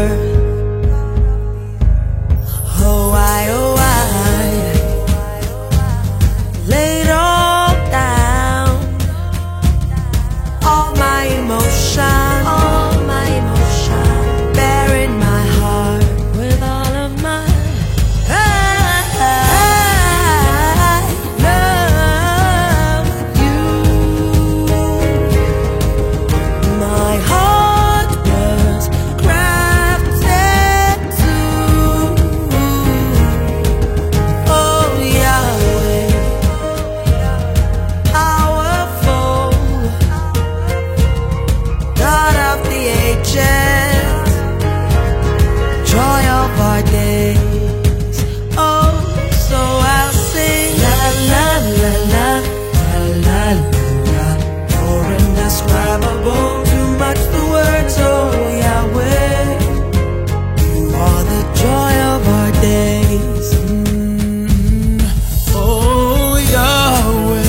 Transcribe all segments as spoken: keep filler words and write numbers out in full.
earth. Oh, I, oh, I laid all down, all my emotion, all my emotion, bearing my heart with all of my joy of our days. Oh, so I'll sing la la la la la la la. You're indescribable, too much for words. Oh, Yahweh, you are the joy of our days. Mm. Oh, Yahweh,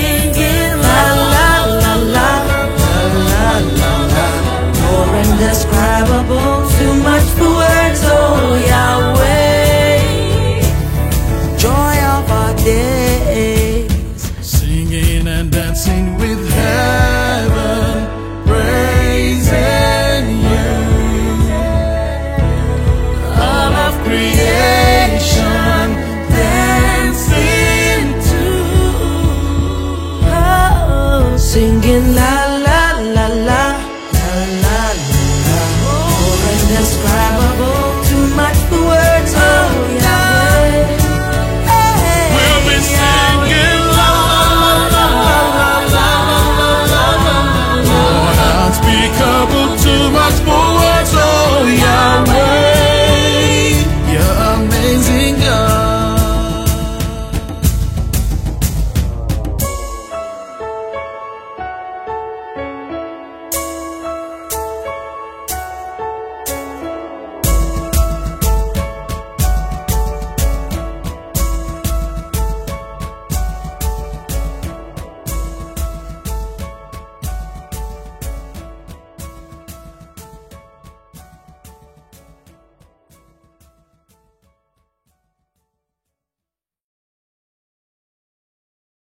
that's